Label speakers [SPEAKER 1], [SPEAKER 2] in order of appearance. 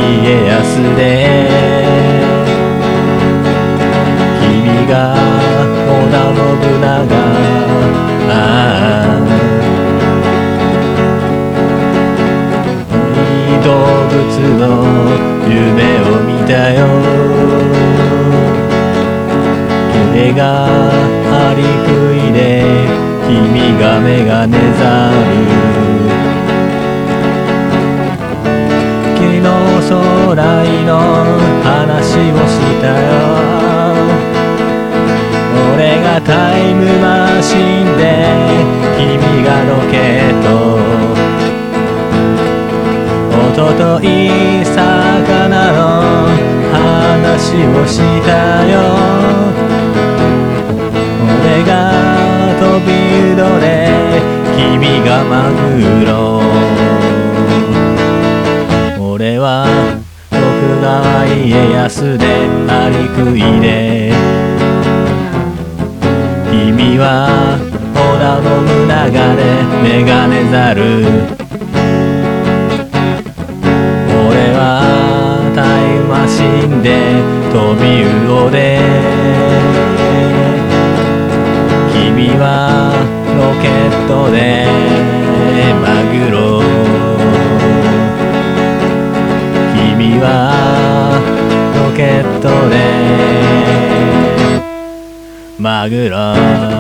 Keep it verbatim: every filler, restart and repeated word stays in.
[SPEAKER 1] 家康で君が織田信長ああ動物の夢を見たよ君がアリクイで君がメガネザル君の将来の話をしたよ俺がタイムマシンで君がロケットおととい魚の話をしたよ俺が飛び魚で君がマグロ俺は徳川家康でアリクイで君は織田信長でメガネザル俺はタイムマシンで飛び魚で君はロケットでマグロ君はロケットでマグロ